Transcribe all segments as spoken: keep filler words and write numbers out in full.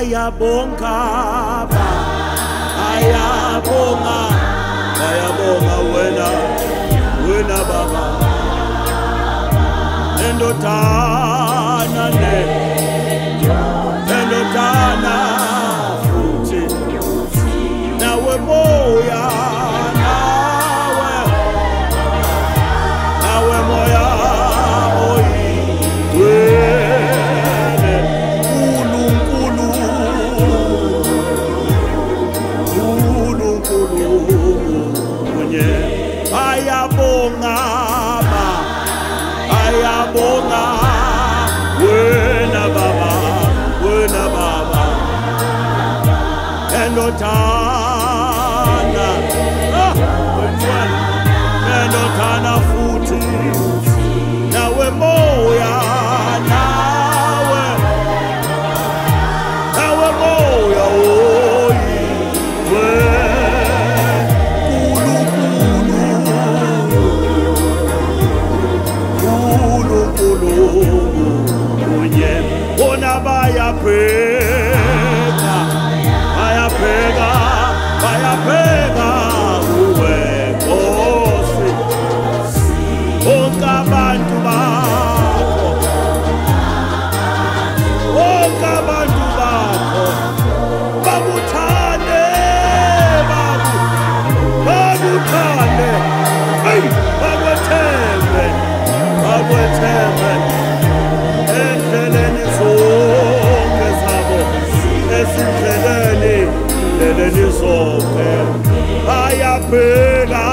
bayabonga bayabonga bayabonga wena wena baba endodana le endodana futhi nawe moya nawe nawe moya ayabonga ayabonga wena baba wena baba endodana wena endodana futhi nawe moya nawe nawe moya oyi bayabheka bayabheka bayabheka uwe Nkosi bonke abantu bakho bonke abantu bakho bakuthande bakuthande hey bakwethembe bakwethembe endleleni zonke zabo ezindleleni endleleni zonke bayabheka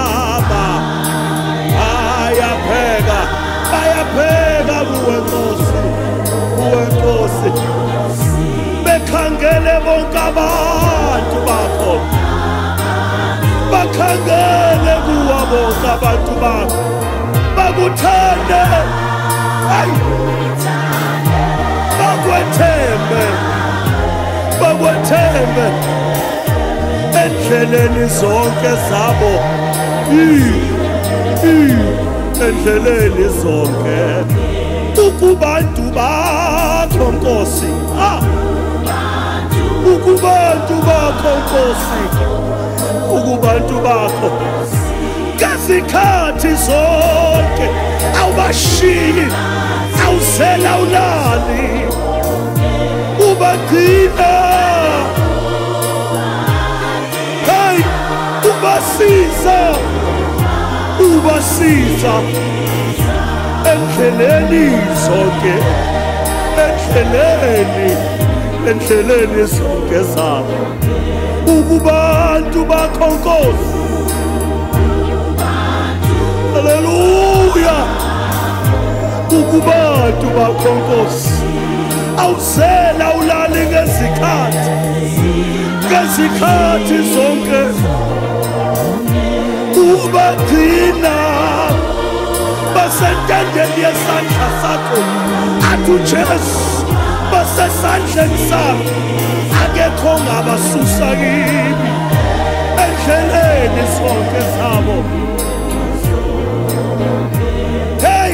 bayabheka bayabheka kuwe Nkosi kuwe Nkosi bekhangele bonke abantu bakho bakhangele kuwe bonke abantu bakho bakuthande bakwethembe bakwethembe endleleni zonke zabo endleleni zonke ukubantu bakho Nkosi ukubantu bakho Nkosi ukubantu bakho ngezikhathi zonke awubashiyi awuzela ulali ubagcina hey ubasiza ubasiza endleleni zonke endleleni endleleni zonke zabo ukubantu bakho Nkosi haleluya ukubantu bakho Nkosi awuzela ulali ngezikhathi ngezikhathi zonke ubagcina basentandeni yesandla sakho athu Jesu basesandleni sakho akekho ongabasusa kimi endleleni zonke zabo hey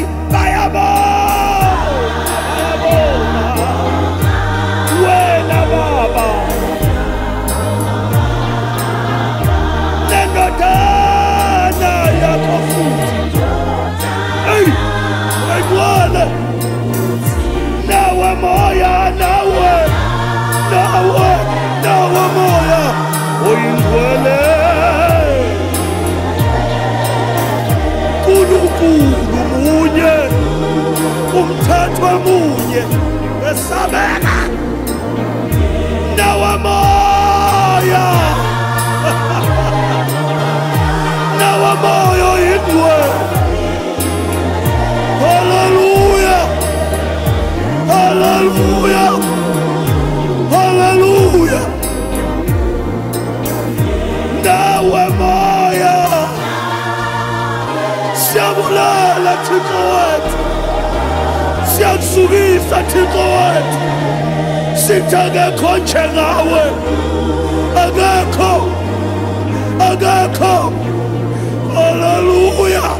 bayabonga wena baba nendodana yakho futhi hey ayibona nawe moya nawe nawe nawe moya oyingcwele uNkulunkulu munye umthetho munye esabeka nawe moya nawe moya oyingcwele hallelujah hallelujah hallelujah nawe moya siyabulala Thixo wethu siyakusukisa Thixo wethu sithi akekho njengawe akekho akekho hallelujah